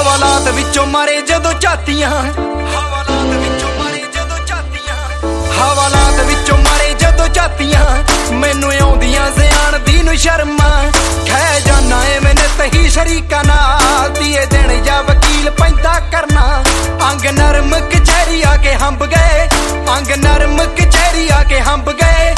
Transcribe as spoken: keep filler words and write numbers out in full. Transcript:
ਹਵਾਲਾਤ ਵਿੱਚੋਂ ਮਾਰੇ ਜਦੋਂ ਝਾਤੀਆਂ ਹਵਾਲਾਤ ਵਿੱਚੋਂ ਮਾਰੇ ਜਦੋਂ ਝਾਤੀਆਂ ਹਵਾਲਾਤ ਵਿੱਚੋਂ ਮਾਰੇ ਜਦੋਂ ਝਾਤੀਆਂ ਮੈਨੂੰ ਆਉਂਦੀਆਂ ਸਿਆਣ ਦੀ ਨੂੰ ਸ਼ਰਮਾ ਖਹਿ ਜਾਨਾ ਏ ਮੈਨੇ ਤਹੀ ਸ਼ਰੀਕਾਂ ਨਾਲ ਦੀਏ ਦੇਣ ਜਾਂ ਵਕੀਲ ਪੈਂਦਾ ਕਰਨਾ ਅੰਗ ਨਰਮ ਕਚਹਿਰੀ ਆ ਕੇ ਹੰਬ ਗਏ ਅੰਗ ਨਰਮ ਕਚਹਿਰੀ ਆ ਕੇ ਹੰਬ ਗਏ